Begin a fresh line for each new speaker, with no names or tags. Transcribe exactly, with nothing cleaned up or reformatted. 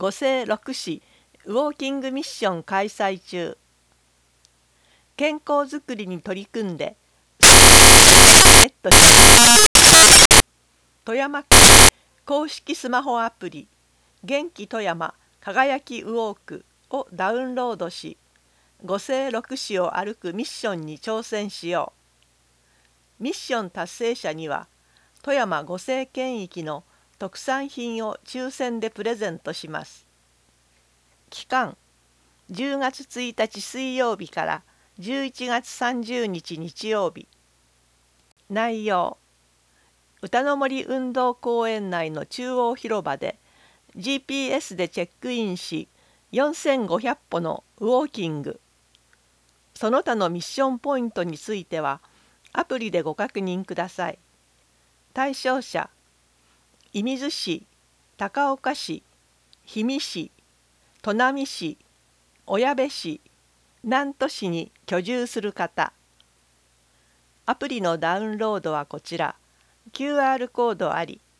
五世六市ウォーキングミッション開催中。健康づくりに取り組んでゲットし富山県公式スマホアプリ元気富山輝きウォークをダウンロードし、五世六市を歩くミッションに挑戦しよう。ミッション達成者には富山五世圏域の特産品を抽選でプレゼントします。期間じゅうがつついたち水曜日からじゅういちがつさんじゅうにち日曜日。内容、歌の森運動公園内の中央広場で ジーピーエス でチェックインしよんせんごひゃくぽのウォーキング。その他のミッションポイントについてはアプリでご確認ください。対象者、射水市、高岡市、氷見市、砺波市、小矢部市、南砺市に居住する方。アプリのダウンロードはこちら、キューアール コードあり。